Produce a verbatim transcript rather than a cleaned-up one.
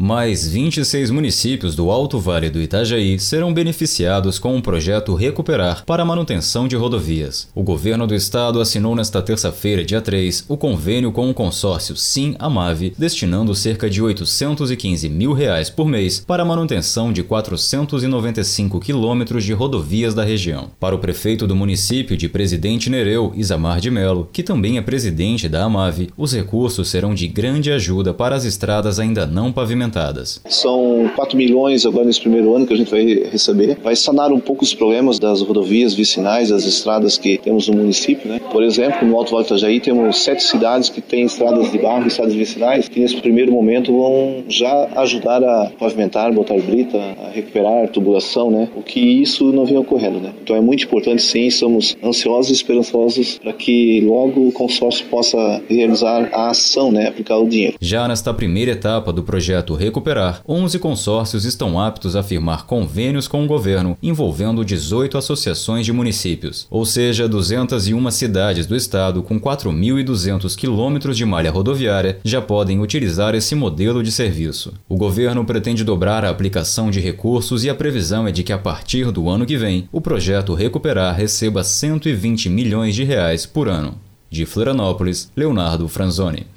Mais vinte e seis municípios do Alto Vale do Itajaí serão beneficiados com o projeto Recuperar para a manutenção de rodovias. O governo do estado assinou nesta terça-feira, dia três, o convênio com o consórcio Sim-Amave, destinando cerca de oitocentos e quinze mil reais por mês para a manutenção de quatrocentos e noventa e cinco quilômetros de rodovias da região. Para o prefeito do município de Presidente Nereu, Isamar de Melo, que também é presidente da Amave, os recursos serão de grande ajuda para as estradas ainda não pavimentadas. São quatro milhões agora nesse primeiro ano que a gente vai receber. Vai sanar um pouco os problemas das rodovias vicinais, das estradas que temos no município, né? Por exemplo, no Alto Vale do Itajaí temos sete cidades que têm estradas de barro, estradas vicinais, que nesse primeiro momento vão já ajudar a pavimentar, botar brita, a recuperar tubulação, né? O que isso não vem ocorrendo, né? Então é muito importante, sim, estamos ansiosos e esperançosos para que logo o consórcio possa realizar a ação, né? Aplicar o dinheiro. Já nesta primeira etapa do projeto Recuperar, onze consórcios estão aptos a firmar convênios com o governo, envolvendo dezoito associações de municípios, ou seja, duzentas e uma cidades do estado com quatro mil e duzentos quilômetros de malha rodoviária já podem utilizar esse modelo de serviço. O governo pretende dobrar a aplicação de recursos e a previsão é de que a partir do ano que vem, o projeto Recuperar receba cento e vinte milhões de reais por ano. De Florianópolis, Leonardo Franzoni.